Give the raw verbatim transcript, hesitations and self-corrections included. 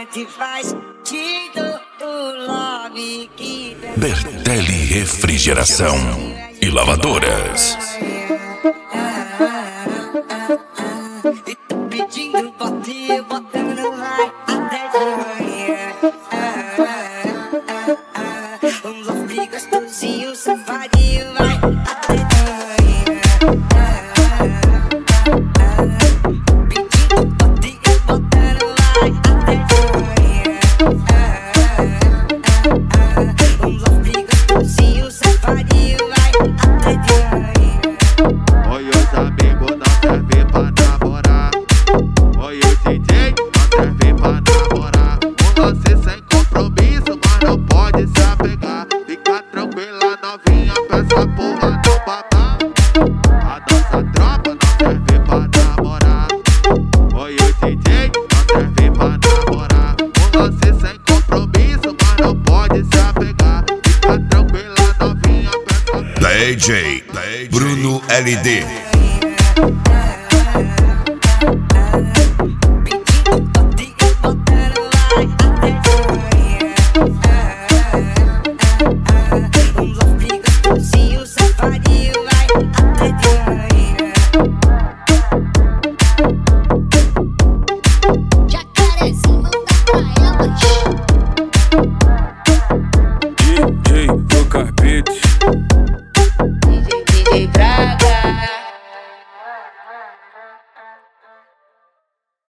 se faz tido o love que Bertelli Refrigeração e Lavadoras. E tô pedindo bote, botando vai até de manhã. Um love gostosinho, safadinho, vai até de manhã. Pedindo bote, botando vai até de manhã. Um love gostosinho, safadinho, vai até de manhã. Oi, os amigos não servem pra namorar. Oi, o D J não serve pra namorar. Um lance sem compromisso, mas não pode se apegar. Fica tranquila, novinha, peça porra no babá. A nossa tropa não serve pra namorar. Oi, o D J não serve pra namorar. Um lance sem compromisso, mas não pode se apegar. Fica tranquila, novinha, peça porra. D J Bruno L D.